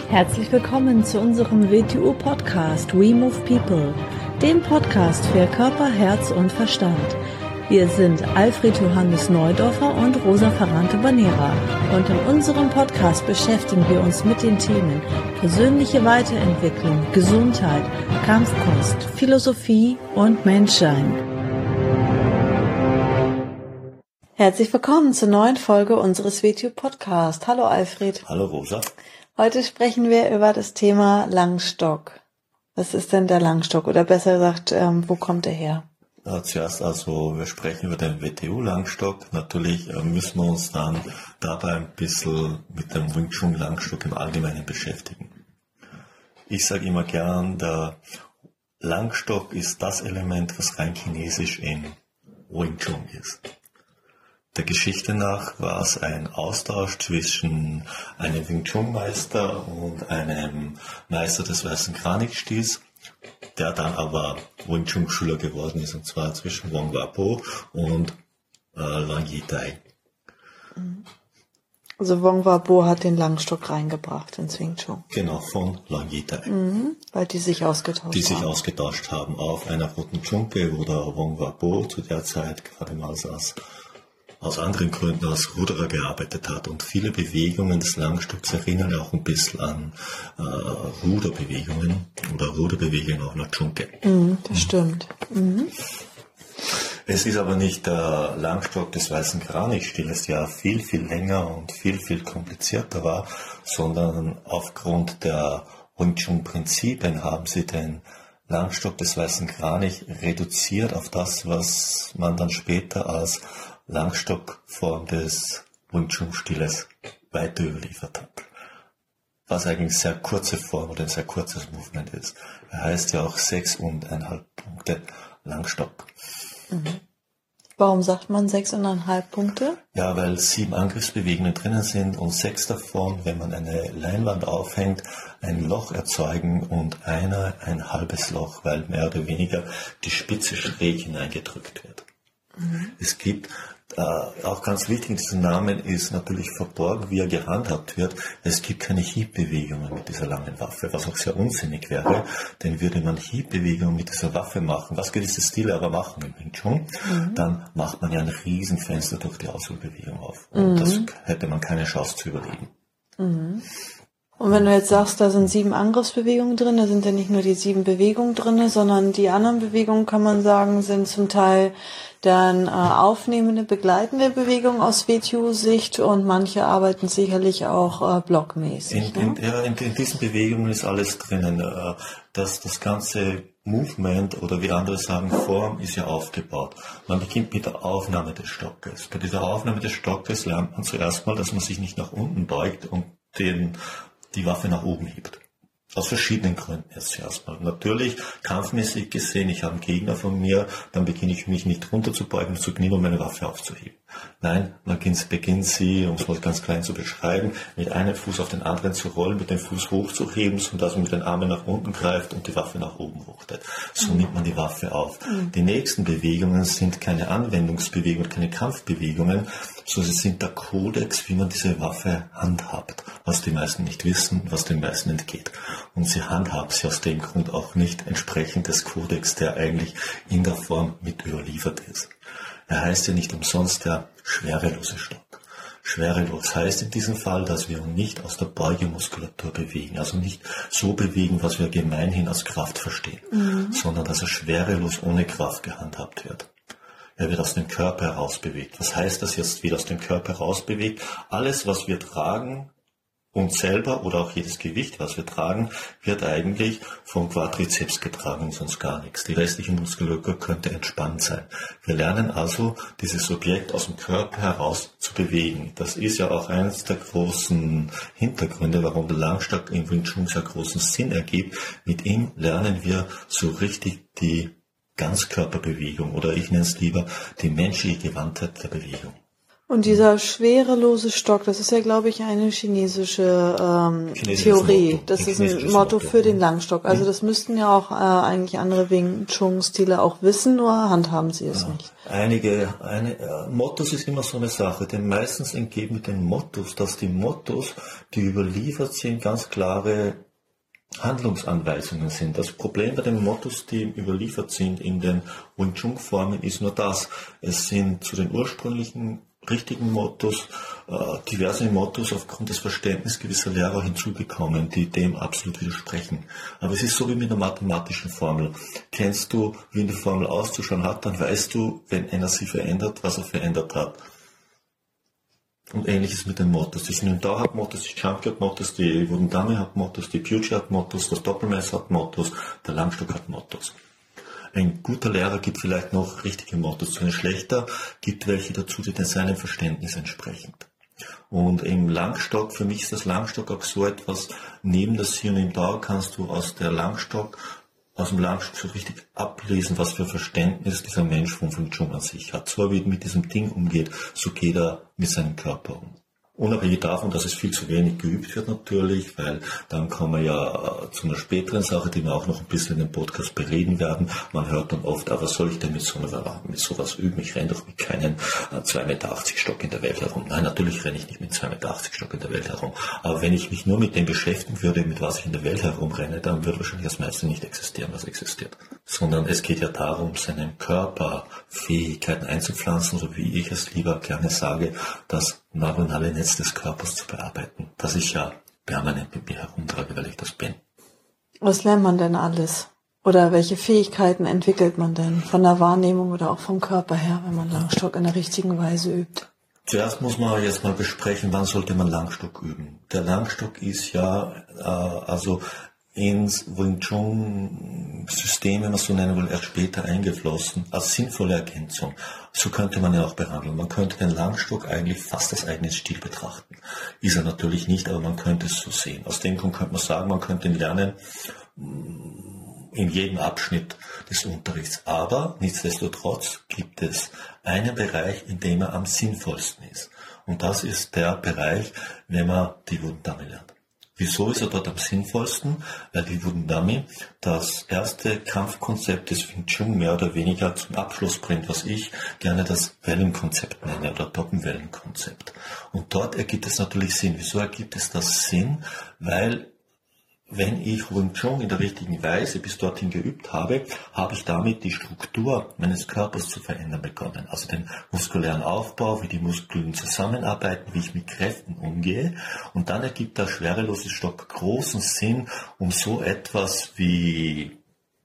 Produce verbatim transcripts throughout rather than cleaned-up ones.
Herzlich willkommen zu unserem W T U-Podcast We Move People, dem Podcast für Körper, Herz und Verstand. Wir sind Alfred Johannes Neudorfer und Rosa Ferrante-Banera und in unserem Podcast beschäftigen wir uns mit den Themen persönliche Weiterentwicklung, Gesundheit, Kampfkunst, Philosophie und Menschsein. Herzlich willkommen zur neuen Folge unseres W T U-Podcasts. Hallo Alfred. Hallo Rosa. Heute sprechen wir über das Thema Langstock. Was ist denn der Langstock? Oder besser gesagt, ähm, wo kommt er her? Ja, zuerst also, wir sprechen über den W T U-Langstock. Natürlich äh, müssen wir uns dann dabei ein bisschen mit dem Wing Chun Langstock im Allgemeinen beschäftigen. Ich sage immer gern, der Langstock ist das Element, was rein chinesisch in Wing Chun ist. Der Geschichte nach war es ein Austausch zwischen einem Wing Chun Meister und einem Meister des weißen Kranikstils, der dann aber Wing Chun Schüler geworden ist, und zwar zwischen Wong Wappo und äh, Lang Yitai. Also Wong Wappo hat den Langstock reingebracht ins Wing Chun. Genau, von Lang Yitai. Mhm, weil die sich ausgetauscht haben. Die sich haben. ausgetauscht haben auf einer roten Chunke, wo der Wong Wappo zu der Zeit gerade mal saß. Aus anderen Gründen als Ruderer gearbeitet hat, und viele Bewegungen des Langstocks erinnern auch ein bisschen an äh, Ruderbewegungen oder Ruderbewegungen auf einer Chunke. Mhm, das stimmt. Mhm. Es ist aber nicht der Langstock des weißen Kranikstils, der viel, viel länger und viel, viel komplizierter war, sondern aufgrund der Wing Chun Prinzipien haben sie den Langstock des weißen Kranich reduziert auf das, was man dann später als Langstockform des Wing Chun Stiles weiter überliefert hat. Was eigentlich eine sehr kurze Form oder ein sehr kurzes Movement ist. Er heißt ja auch sechs und eineinhalb Punkte Langstock. Mhm. Warum sagt man sechs und eineinhalb Punkte? Ja, weil sieben Angriffsbewegungen drinnen sind und sechs davon, wenn man eine Leinwand aufhängt, ein Loch erzeugen und einer ein halbes Loch, weil mehr oder weniger die Spitze schräg hineingedrückt wird. Mhm. Es gibt Äh, auch ganz wichtig in diesem Namen ist natürlich verborgen, wie er gehandhabt wird. Es gibt keine Hiebbewegungen mit dieser langen Waffe, was auch sehr unsinnig wäre, denn würde man Hiebbewegungen mit dieser Waffe machen, was gewisse Stile aber machen im Wing Chun, mhm. dann macht man ja ein Riesenfenster durch die Ausholbewegung auf. Und mhm. das hätte man keine Chance zu überleben. Mhm. Und wenn du jetzt sagst, da sind sieben Angriffsbewegungen drin, da sind ja nicht nur die sieben Bewegungen drin, sondern die anderen Bewegungen, kann man sagen, sind zum Teil dann äh, aufnehmende, begleitende Bewegungen aus W T U-Sicht, und manche arbeiten sicherlich auch äh, blockmäßig. In, ne? in, ja, in, in diesen Bewegungen ist alles drinnen. Äh, das, das ganze Movement, oder wie andere sagen, Form, ist ja aufgebaut. Man beginnt mit der Aufnahme des Stockes. Bei dieser Aufnahme des Stockes lernt man zuerst mal, dass man sich nicht nach unten beugt und den die Waffe nach oben hebt. Aus verschiedenen Gründen jetzt zuerst mal. Natürlich, kampfmäßig gesehen, ich habe einen Gegner von mir, dann beginne ich mich nicht runter zu beugen und zu knien, um meine Waffe aufzuheben. Nein, man beginnt sie, um es mal ganz klein zu beschreiben, mit einem Fuß auf den anderen zu rollen, mit dem Fuß hochzuheben, sodass man mit den Armen nach unten greift und die Waffe nach oben hochtet. So mhm. nimmt man die Waffe auf. Mhm. Die nächsten Bewegungen sind keine Anwendungsbewegungen, keine Kampfbewegungen, sondern sie sind der Kodex, wie man diese Waffe handhabt, was die meisten nicht wissen, was den meisten entgeht. Und sie handhabt sie aus dem Grund auch nicht entsprechend des Kodex, der eigentlich in der Form mit überliefert ist. Er heißt ja nicht umsonst der schwerelose Stock. Schwerelos heißt in diesem Fall, dass wir uns nicht aus der Beugemuskulatur bewegen, also nicht so bewegen, was wir gemeinhin als Kraft verstehen, mhm. sondern dass er schwerelos ohne Kraft gehandhabt wird. Er wird aus dem Körper heraus bewegt. Was heißt das jetzt, wird aus dem Körper heraus bewegt? Alles, was wir tragen, uns selber oder auch jedes Gewicht, was wir tragen, wird eigentlich vom Quadrizeps getragen, sonst gar nichts. Die restliche Muskulatur könnte entspannt sein. Wir lernen also, dieses Objekt aus dem Körper heraus zu bewegen. Das ist ja auch eines der großen Hintergründe, warum der Langstock im Wing Chun sehr großen Sinn ergibt. Mit ihm lernen wir so richtig die Ganzkörperbewegung, oder ich nenne es lieber die menschliche Gewandtheit der Bewegung. Und dieser schwerelose Stock, das ist ja, glaube ich, eine chinesische ähm, Theorie. Motto. Das Ein ist ein chinesisches Motto Motto. für den Langstock. Also Mhm. das müssten ja auch äh, eigentlich andere Wing Chun-Stile auch wissen, nur handhaben sie es Ja. nicht. Einige, eine, äh, Mottos ist immer so eine Sache, denn meistens entgeht mit den Mottos, dass die Mottos, die überliefert sind, ganz klare Handlungsanweisungen sind. Das Problem bei den Mottos, die überliefert sind in den Wing Chun Formen, ist nur das. Es sind zu den ursprünglichen richtigen Mottos äh, diverse Mottos aufgrund des Verständnisses gewisser Lehrer hinzugekommen, die dem absolut widersprechen. Aber es ist so wie mit einer mathematischen Formel. Kennst du, wie eine Formel auszuschauen hat, dann weißt du, wenn einer sie verändert, was er verändert hat. Und ähnliches mit den Mottos. Die Sinundao hat Mottos, die Champi hat Mottos, die Wudendami hat Mottos, die Puji hat Mottos, das Doppelmesser hat Mottos, der Langstock hat Mottos. Ein guter Lehrer gibt vielleicht noch richtige Mottos, ein schlechter gibt welche dazu, die seinem Verständnis entsprechen. Und im Langstock, für mich ist das Langstock auch so etwas, neben das Sinundao kannst du aus der Langstock, aus dem Langstock so richtig ablesen, was für ein Verständnis dieser Mensch von Wing Chun an sich hat. So wie er mit diesem Ding umgeht, so geht er mit seinem Körper um. Unabhängig davon, dass es viel zu wenig geübt wird natürlich, weil dann kommen wir ja zu einer späteren Sache, die wir auch noch ein bisschen in dem Podcast bereden werden. Man hört dann oft, aber was soll ich denn mit so einer, mit sowas üben? Ich renne doch mit keinem zwei Meter achtzig Stock in der Welt herum. Nein, natürlich renne ich nicht mit zwei Meter achtzig Stock in der Welt herum. Aber wenn ich mich nur mit dem beschäftigen würde, mit was ich in der Welt herumrenne, dann würde wahrscheinlich das meiste nicht existieren, was existiert. Sondern es geht ja darum, seinen Körper, Fähigkeiten einzupflanzen, so wie ich es lieber gerne sage, das neuronale Netz des Körpers zu bearbeiten, das ich ja permanent mit mir herumtrage, weil ich das bin. Was lernt man denn alles? Oder welche Fähigkeiten entwickelt man denn von der Wahrnehmung oder auch vom Körper her, wenn man Langstock in der richtigen Weise übt? Zuerst muss man jetzt mal besprechen, wann sollte man Langstock üben. Der Langstock ist ja, äh, also ins Wing Chun System, wenn man so nennen will, erst später eingeflossen, als sinnvolle Ergänzung. So könnte man ja auch behandeln. Man könnte den Langstock eigentlich fast als eigenes Stil betrachten. Ist er natürlich nicht, aber man könnte es so sehen. Aus dem Grund könnte man sagen, man könnte ihn lernen in jedem Abschnitt des Unterrichts. Aber nichtsdestotrotz gibt es einen Bereich, in dem er am sinnvollsten ist. Und das ist der Bereich, wenn man die Wudendami lernt. Wieso ist er dort am sinnvollsten? Weil die Wudendami das erste Kampfkonzept des Wing Chun mehr oder weniger zum Abschluss bringt, was ich gerne das Wellenkonzept nenne oder Doppelwellenkonzept. Und dort ergibt es natürlich Sinn. Wieso ergibt es das Sinn? Weil wenn ich Wing Chun in der richtigen Weise bis dorthin geübt habe, habe ich damit die Struktur meines Körpers zu verändern begonnen. Also den muskulären Aufbau, wie die Muskeln zusammenarbeiten, wie ich mit Kräften umgehe. Und dann ergibt der schwerelose Stock großen Sinn, um so etwas wie,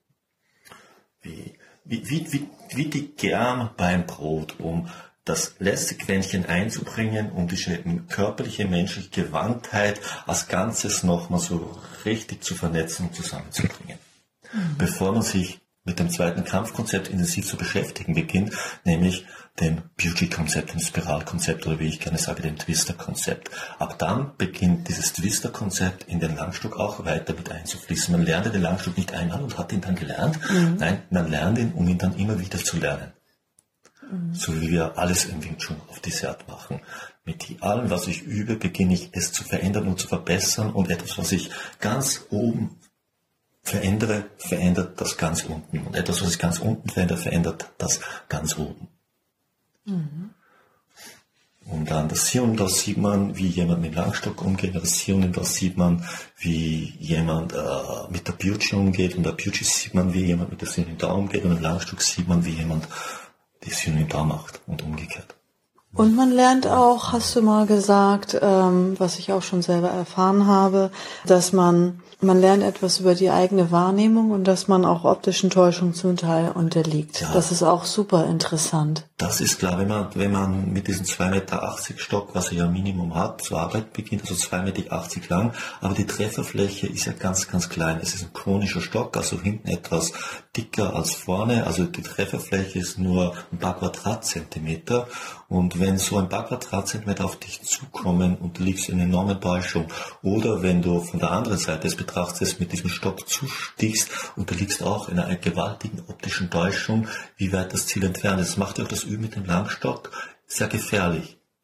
wie, wie, wie, wie, wie die Germ beim Brot, um das letzte Quäntchen einzubringen, um diese körperliche, menschliche Gewandtheit als Ganzes nochmal so richtig zu vernetzen und zusammenzubringen. Mhm. Bevor man sich mit dem zweiten Kampfkonzept intensiv zu beschäftigen beginnt, nämlich dem Puji-Konzept, dem Spiralkonzept oder wie ich gerne sage, dem Twister-Konzept. Ab dann beginnt dieses Twister-Konzept in den Langstock auch weiter mit einzufließen. Man lernte den Langstock nicht einmal und hat ihn dann gelernt. Mhm. Nein, man lernt ihn, um ihn dann immer wieder zu lernen. So wie wir alles im Wing Chun auf diese Art machen. Mit allem, was ich übe, beginne ich es zu verändern und zu verbessern und etwas, was ich ganz oben verändere, verändert das ganz unten. Und etwas, was ich ganz unten verändere, verändert das ganz oben. Mhm. Und dann das Sinundao sieht man, wie jemand mit dem Langstock umgeht. Das Sinundao sieht man, wie jemand äh, mit der Puji umgeht. Und der Puji sieht man, wie jemand mit der Sinundao umgeht. Und im Langstock sieht man, wie jemand die Sinundao macht und umgekehrt. Und man lernt auch, hast du mal gesagt, ähm, was ich auch schon selber erfahren habe, dass man, man lernt etwas über die eigene Wahrnehmung und dass man auch optischen Täuschungen zum Teil unterliegt. Ja, das ist auch super interessant. Das ist klar, wenn man, wenn man mit diesem zwei Meter achtzig Stock, was er ja Minimum hat, zur Arbeit beginnt, also zwei Meter achtzig lang, aber die Trefferfläche ist ja ganz, ganz klein. Es ist ein konischer Stock, also hinten etwas dicker als vorne, also die Trefferfläche ist nur ein paar Quadratzentimeter. Und wenn so ein paar Quadratzentimeter auf dich zukommen und du liegst in einer enormen Täuschung, oder wenn du von der anderen Seite es betrachtest, mit diesem Stock zustichst und du liegst auch in einer gewaltigen optischen Täuschung, wie weit das Ziel entfernt ist. Das macht ja auch das Üben mit dem Langstock sehr gefährlich.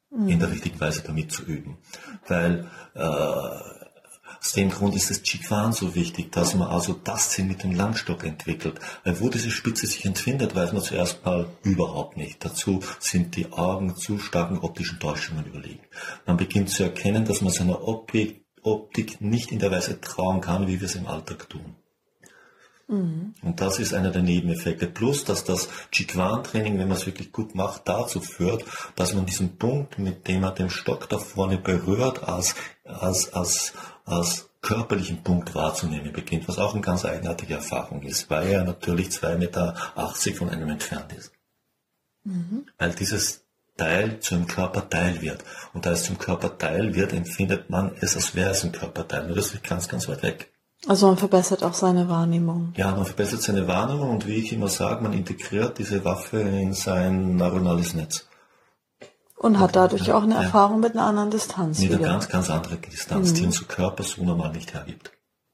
mhm. in der richtigen Weise damit zu üben. Weil äh, aus dem Grund ist das Qigong so wichtig, dass man also das Ziel mit dem Langstock entwickelt. Weil wo diese Spitze sich entfindet, weiß man zuerst mal überhaupt nicht. Dazu sind die Augen zu starken optischen Täuschungen überlegen. Man beginnt zu erkennen, dass man seiner Optik, Optik nicht in der Weise trauen kann, wie wir es im Alltag tun. Mhm. Und das ist einer der Nebeneffekte. Plus, dass das Qigong-Training, wenn man es wirklich gut macht, dazu führt, dass man diesen Punkt, mit dem man den Stock da vorne berührt, als, als, als, als körperlichen Punkt wahrzunehmen beginnt, was auch eine ganz eigenartige Erfahrung ist, weil er natürlich zwei Meter achtzig von einem entfernt ist. Mhm. Weil dieses Teil zu einem Körperteil wird. Und da es zum Körperteil wird, empfindet man es, als wäre es ein Körperteil. Nur das ist ganz, ganz weit weg. Also man verbessert auch seine Wahrnehmung. Ja, man verbessert seine Wahrnehmung und wie ich immer sage, man integriert diese Waffe in sein neuronales Netz. Und hat dadurch auch eine ja. Erfahrung mit einer anderen Distanz. Mit einer ganz, ganz anderen Distanz, mhm. die unser Körper so normal nicht hergibt.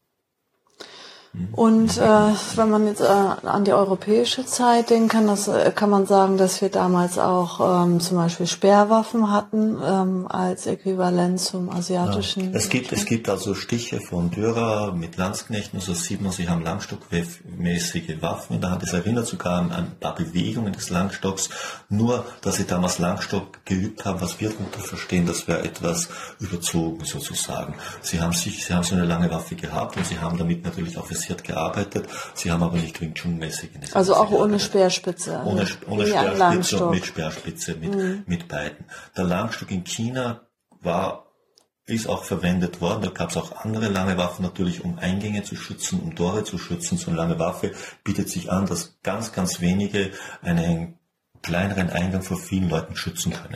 Und äh, wenn man jetzt äh, an die europäische Zeit denkt, kann, das, äh, kann man sagen, dass wir damals auch ähm, zum Beispiel Speerwaffen hatten ähm, als Äquivalent zum asiatischen. Ja. Es gibt es gibt also Stiche von Dürer mit Landsknechten, so sieht man, sie haben langstockmäßige Waffen in der Hand. Das erinnert sogar an ein paar Bewegungen des Langstocks, nur dass sie damals Langstock geübt haben, was wir darunter verstehen, das wäre etwas überzogen sozusagen. Sie haben sich, sie haben so eine lange Waffe gehabt und sie haben damit natürlich auch gearbeitet, sie haben aber nicht Wing Chun-mäßig. Also auch ohne Speerspitze. Ohne, ohne Speerspitze und mit Speerspitze, mit, mhm. mit beiden. Der Langstock in China war, ist auch verwendet worden, da gab es auch andere lange Waffen natürlich, um Eingänge zu schützen, um Tore zu schützen. So eine lange Waffe bietet sich an, dass ganz, ganz wenige einen kleineren Eingang vor vielen Leuten schützen können.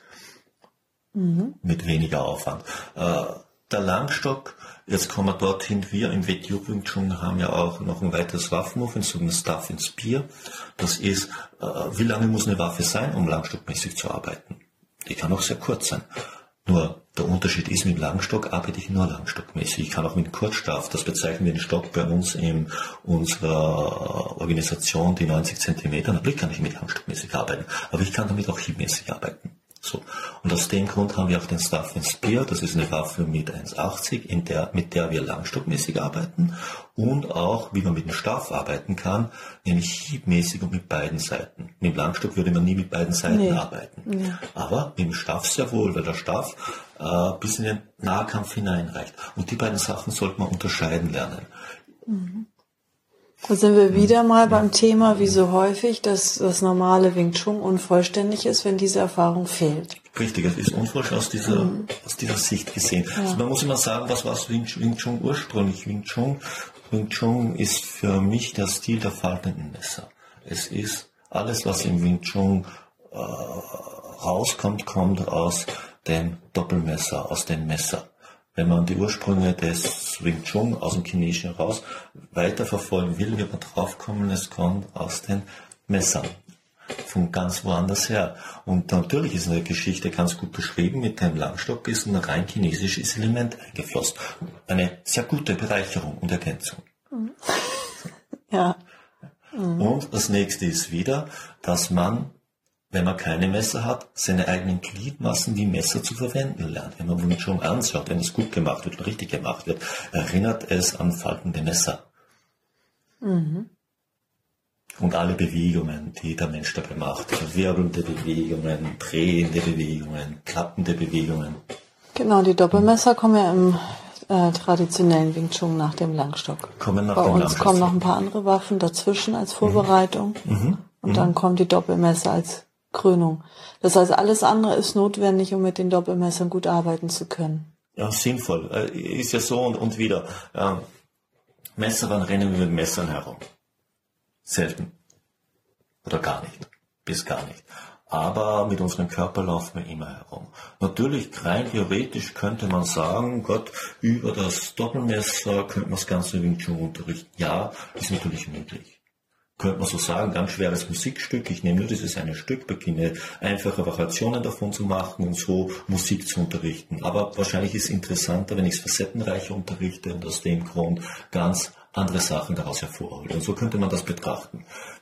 Mhm. Mit weniger Aufwand. Äh, der Langstock, jetzt kommen wir dorthin, wir im W T O Wing Chun haben ja auch noch ein weiteres Waffenmovement, so ein Staff and Spear. Das ist, äh, wie lange muss eine Waffe sein, um langstockmäßig zu arbeiten? Die kann auch sehr kurz sein. Nur der Unterschied ist, mit dem Langstock arbeite ich nur langstockmäßig. Ich kann auch mit dem Kurzstaff, das bezeichnen wir den Stock bei uns in unserer Organisation, die neunzig Zentimeter, natürlich kann ich mit langstockmäßig arbeiten, aber ich kann damit auch hiebmäßig arbeiten. So. Und aus dem Grund haben wir auch den Staff and Spear, das ist eine Waffe mit eins achtzig, in der, mit der wir langstockmäßig arbeiten und auch, wie man mit dem Staff arbeiten kann, nämlich hiebmäßig und mit beiden Seiten. Mit dem Langstock würde man nie mit beiden Seiten nee. arbeiten. Nee. Aber mit dem Staff sehr wohl, weil der Staff äh, bis in den Nahkampf hineinreicht. Und die beiden Sachen sollte man unterscheiden lernen. Mhm. Da sind wir wieder mal beim Thema, wie so häufig, dass das normale Wing Chun unvollständig ist, wenn diese Erfahrung fehlt. Richtig, es ist unvollständig aus dieser, mhm. aus dieser Sicht gesehen. Ja. Also man muss immer sagen, was war Wing, Wing Chun ursprünglich? Wing Chun, Wing Chun ist für mich der Stil der faltenden Messer. Es ist alles, was im Wing Chun äh, rauskommt, kommt aus dem Doppelmesser, aus dem Messer. Wenn man die Ursprünge des Wing Chun aus dem Chinesischen raus weiterverfolgen will, wird man draufkommen, es kommt aus den Messern. Von ganz woanders her. Und natürlich ist in der Geschichte ganz gut beschrieben, mit dem Langstock ist ein rein chinesisches Element eingeflossen. Eine sehr gute Bereicherung und Ergänzung. Ja. Mhm. Und das nächste ist wieder, dass man, wenn man keine Messer hat, seine eigenen Gliedmaßen wie Messer zu verwenden lernt. Wenn man Wing Chun anschaut, wenn es gut gemacht wird und richtig gemacht wird, erinnert es an faltende Messer. Mhm. Und alle Bewegungen, die der Mensch dabei macht, wirbelnde Bewegungen, drehende Bewegungen, klappende Bewegungen. Genau, die Doppelmesser kommen ja im äh, traditionellen Wing Chun nach dem Langstock. Kommen nach Bei dem uns Langstock. Kommen noch ein paar andere Waffen dazwischen als Vorbereitung. Mhm. Und mhm. dann kommen die Doppelmesser als Krönung. Das heißt, alles andere ist notwendig, um mit den Doppelmessern gut arbeiten zu können. Ja, sinnvoll. Äh, ist ja so und, und wieder. Ähm, Messer, wann rennen wir mit Messern herum? Selten. Oder gar nicht. Bis gar nicht. Aber mit unserem Körper laufen wir immer herum. Natürlich, rein theoretisch könnte man sagen, Gott, über das Doppelmesser könnte man das ganze Wing Chun unterrichten. Ja, ist natürlich möglich. Könnte man so sagen, ganz schweres Musikstück. Ich nehme nur dieses eine Stück, beginne einfache Variationen davon zu machen und so Musik zu unterrichten. Aber wahrscheinlich ist es interessanter, wenn ich es facettenreicher unterrichte und aus dem Grund ganz andere Sachen daraus hervorhole. Und so könnte man das betrachten.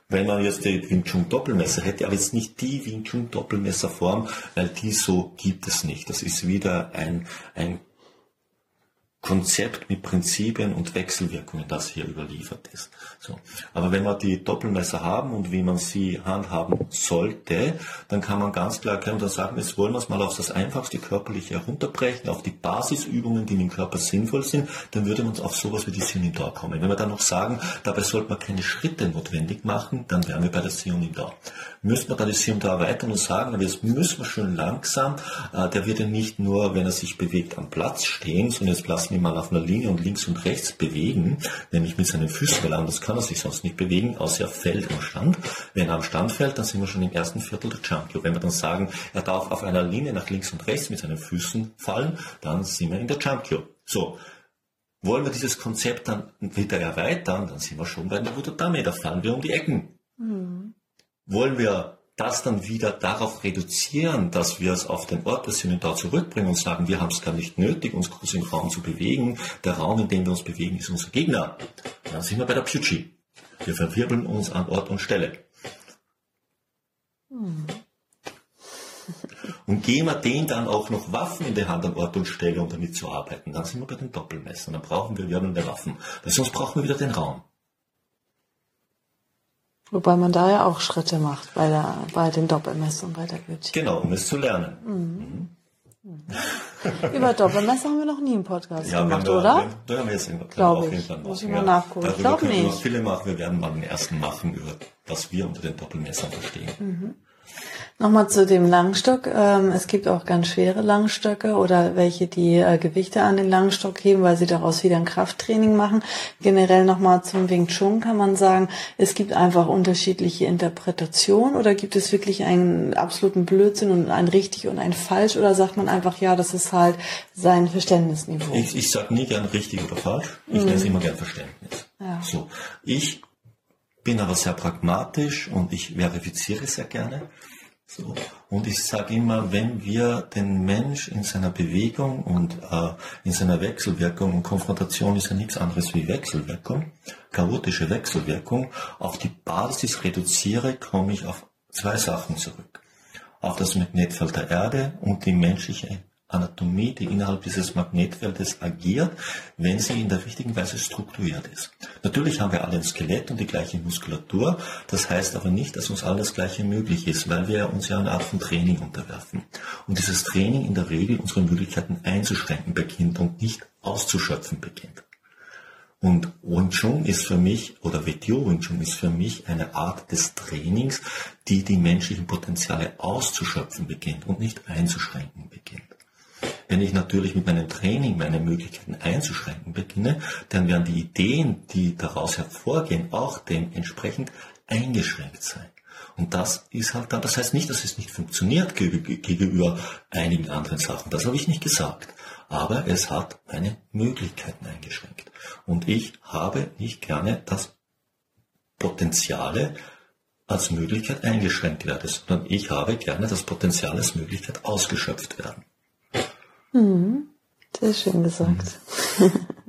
Wenn man jetzt die Wing Chun Doppelmesser hätte, aber jetzt nicht die Wing Chun Doppelmesserform, weil die so gibt es nicht. Das ist wieder ein, ein Konzept mit Prinzipien und Wechselwirkungen, das hier überliefert ist. So. Aber wenn wir die Doppelmesser haben und wie man sie handhaben sollte, dann kann man ganz klar erkennen und dann sagen, jetzt wollen wir es mal auf das einfachste Körperliche herunterbrechen, auf die Basisübungen, die im Körper sinnvoll sind, dann würde man auf sowas wie die Seonim Da kommen. Wenn wir dann noch sagen, dabei sollte man keine Schritte notwendig machen, dann wären wir bei der Seonim Da. Müssen wir dann die Seonim Da erweitern und sagen, aber jetzt müssen wir schön langsam, äh, der wird ja nicht nur, wenn er sich bewegt, am Platz stehen, sondern jetzt lassen wir mal auf einer Linie und links und rechts bewegen, nämlich mit seinen Füßen, weil anders kann er sich sonst nicht bewegen, außer er fällt am Stand. Wenn er am Stand fällt, dann sind wir schon im ersten Viertel der Jump-Kyo. Wenn wir dann sagen, er darf auf einer Linie nach links und rechts mit seinen Füßen fallen, dann sind wir in der Jump-Kyo. So. Wollen wir dieses Konzept dann wieder erweitern, dann sind wir schon bei der Wudodame, da fahren wir um die Ecken. Mhm. Wollen wir das dann wieder darauf reduzieren, dass wir es auf den Ort des Seonim Da zurückbringen und sagen, wir haben es gar nicht nötig, uns groß im Raum zu bewegen. Der Raum, in dem wir uns bewegen, ist unser Gegner. Dann sind wir bei der Pyu-Chi. Wir verwirbeln uns an Ort und Stelle. Hm. Und geben wir denen dann auch noch Waffen in der Hand an Ort und Stelle, um damit zu arbeiten. Dann sind wir bei den Doppelmessern. Dann brauchen wir wirbelnde Waffen. Weil sonst brauchen wir wieder den Raum. Wobei man da ja auch Schritte macht bei, der, bei den Doppelmessern und bei der Pyu-Chi. Genau, um es zu lernen. Mhm. Mhm. Über Doppelmesser haben wir noch nie einen Podcast ja, gemacht, wir, oder? Da haben wir jetzt irgendwann Glaube ich. Muss ich mal nachgucken. Ich glaube nicht. Viele machen. Wir werden mal den ersten machen, über was wir unter den Doppelmessern verstehen. Mhm. Nochmal zu dem Langstock. Ähm, es gibt auch ganz schwere Langstöcke oder welche, die äh, Gewichte an den Langstock heben, weil sie daraus wieder ein Krafttraining machen. Generell nochmal zum Wing Chun kann man sagen, es gibt einfach unterschiedliche Interpretationen oder gibt es wirklich einen absoluten Blödsinn und ein richtig und ein falsch oder sagt man einfach, ja, das ist halt sein Verständnisniveau? Ich, ich sage nie gern richtig oder falsch. Ich mhm. nenne es immer gern Verständnis. Ja. So, ich bin aber sehr pragmatisch und ich verifiziere sehr gerne. So. Und ich sage immer, wenn wir den Mensch in seiner Bewegung und äh, in seiner Wechselwirkung, und Konfrontation ist ja nichts anderes wie Wechselwirkung, chaotische Wechselwirkung, auf die Basis reduziere, komme ich auf zwei Sachen zurück. Auf das Magnetfeld der Erde und die menschliche Anatomie, die innerhalb dieses Magnetfeldes agiert, wenn sie in der richtigen Weise strukturiert ist. Natürlich haben wir alle ein Skelett und die gleiche Muskulatur, das heißt aber nicht, dass uns alles Gleiche möglich ist, weil wir uns ja eine Art von Training unterwerfen. Und dieses Training in der Regel unsere Möglichkeiten einzuschränken beginnt und nicht auszuschöpfen beginnt. Und Wing Chun ist für mich, oder W T O Wing Chun ist für mich eine Art des Trainings, die die menschlichen Potenziale auszuschöpfen beginnt und nicht einzuschränken beginnt. Wenn ich natürlich mit meinem Training meine Möglichkeiten einzuschränken beginne, dann werden die Ideen, die daraus hervorgehen, auch dementsprechend eingeschränkt sein. Und das ist halt dann, das heißt nicht, dass es nicht funktioniert gegenüber einigen anderen Sachen. Das habe ich nicht gesagt. Aber es hat meine Möglichkeiten eingeschränkt. Und ich habe nicht gerne, dass Potenziale als Möglichkeit eingeschränkt werden, sondern ich habe gerne, dass Potenziale als Möglichkeit ausgeschöpft werden. Mhm. Sehr schön gesagt. Mhm.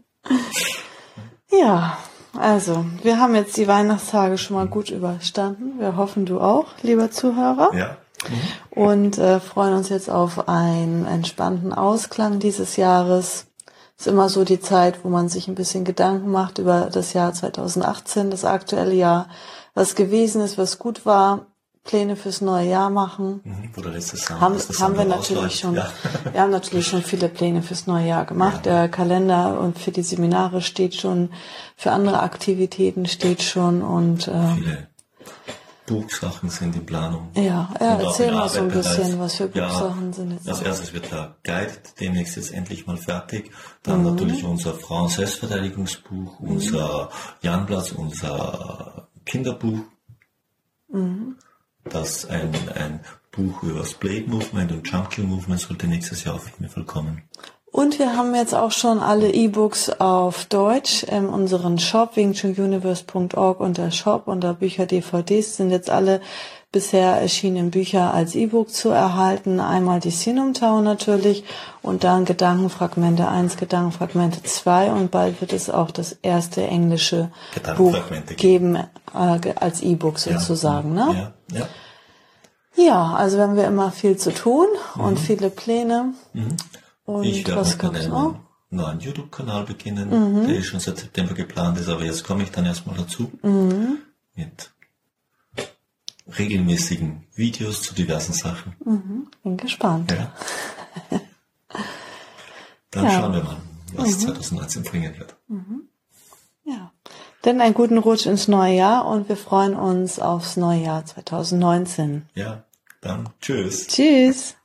Ja, also wir haben jetzt die Weihnachtstage schon mal gut überstanden. Wir hoffen, du auch, lieber Zuhörer. Ja. Mhm. Und äh, freuen uns jetzt auf einen entspannten Ausklang dieses Jahres. Ist immer so die Zeit, wo man sich ein bisschen Gedanken macht über das Jahr zwanzig achtzehn, das aktuelle Jahr, was gewesen ist, was gut war. Pläne fürs neue Jahr machen. Mhm, oder letztes Jahr. Haben, haben wir natürlich schon. Ja. Wir haben natürlich schon viele Pläne fürs neue Jahr gemacht. Ja. Der Kalender und für die Seminare steht schon, für andere Aktivitäten steht schon und äh, viele Buchsachen sind in Planung. Ja, ja erzähl mal so ein bisschen, bereits. Was für Buchsachen ja, sind jetzt. Als erstes wird der Guide demnächst jetzt endlich mal fertig. Dann mhm. natürlich unser Frauenselbstverteidigungsbuch, mhm. unser Janblatz, unser Kinderbuch. Mhm. Das ein, ein Buch über das Blade Movement und Jump-Kyo Movement sollte nächstes Jahr auf jeden Fall kommen. Und wir haben jetzt auch schon alle E-Books auf Deutsch in unserem Shop, wing chun universe punkt org, unter Shop, unter Bücher, D V Ds sind jetzt alle bisher erschienenen Bücher als E-Book zu erhalten. Einmal die Sinumtau natürlich und dann Gedankenfragmente eins, Gedankenfragmente zwei und bald wird es auch das erste englische Buch geben, äh, als E-Book sozusagen. Ja, ne? ja, ja. Ja, also haben wir immer viel zu tun und mhm. viele Pläne. Mhm. Und ich werde was mit gibt's einem noch? neuen YouTube-Kanal beginnen, Mhm. der schon seit September geplant ist, aber jetzt komme ich dann erstmal dazu. Mhm. Mit regelmäßigen Videos zu diversen Sachen. Mhm. Bin gespannt. Ja. Dann ja. schauen wir mal, was mhm. zwanzig neunzehn bringen wird. Mhm. Ja. Dann einen guten Rutsch ins neue Jahr und wir freuen uns aufs neue Jahr zwanzig neunzehn. Ja, dann tschüss. Tschüss.